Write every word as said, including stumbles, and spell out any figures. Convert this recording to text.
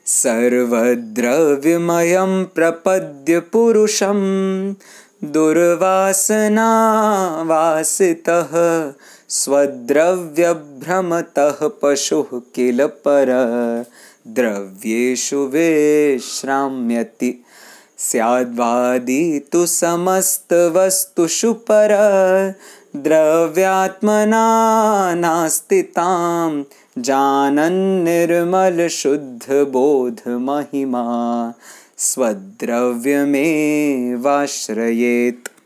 सर्वद्रव्यमयं प्रपद्य पुरुषं दुर्वासनावासितः स्वद्रव्यभ्रमतः पशुः किल परद्रव्येषु विश्राम्यति स्याद्वादी तु समस्तवस्तुषु परद्रव्यात्मना नास्ति तां जानन् निर्मलशुद्धबोधमहिमा स्वद्रव्यमेवाश्रयेत्।